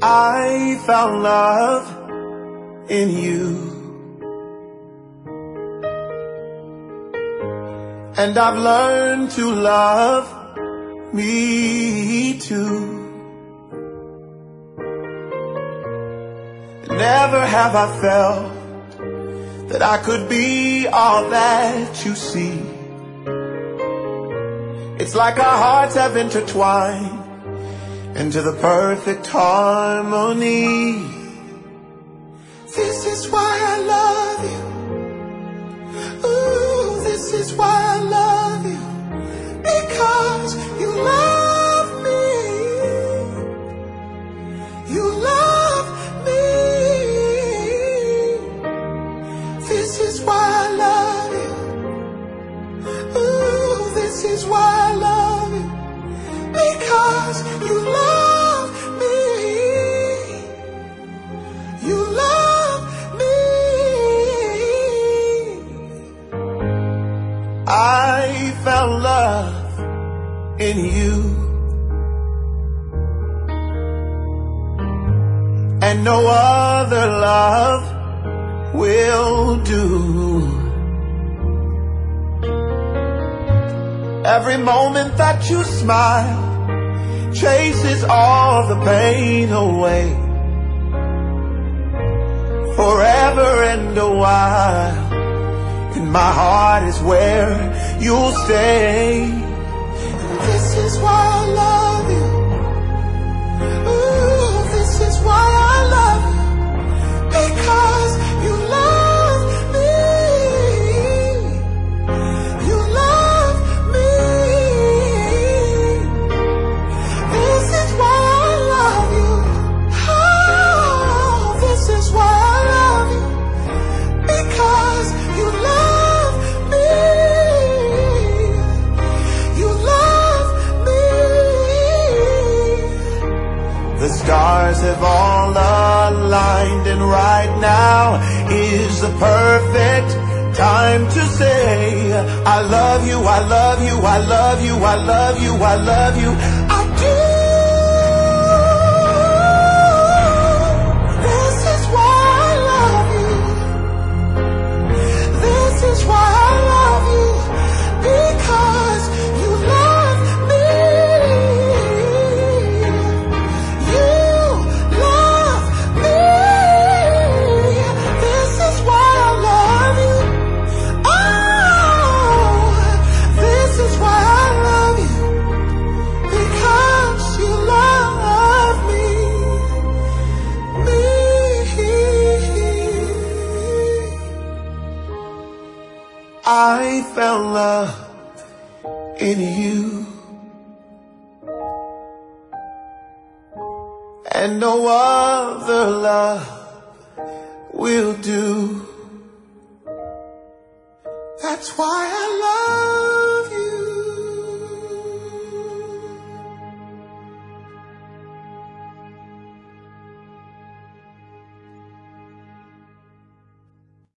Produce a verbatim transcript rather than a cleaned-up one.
I found love in you, and I've learned to love me too. Never have I felt that I could be all that you see. It's like our hearts have intertwined into the perfect harmony. This is why I love you. Ooh, this is why I love you. Because you love me. You love me. This is why I love you. Ooh, this is why I love you. Because you love me. You love me. I found love in you, and no other love will do. Every moment that you smile chases all the pain away. Forever and a while, and my heart is where you'll stay. This is why I love you. Ooh, this is why I love you. Because you love me. You love me. This is why I love you. Oh, this is why I love you. Because you love me. You love me. The stars have all aligned, and right now is the perfect time to say, I love you, I love you, I love you, I love you, I love you, I do. This is why I love you. This is why I love you. Because you love me. You love me. This is why I love you. Oh, this is why I love you. Because you love me. Me. I found love in you, and no other love will do. That's why I love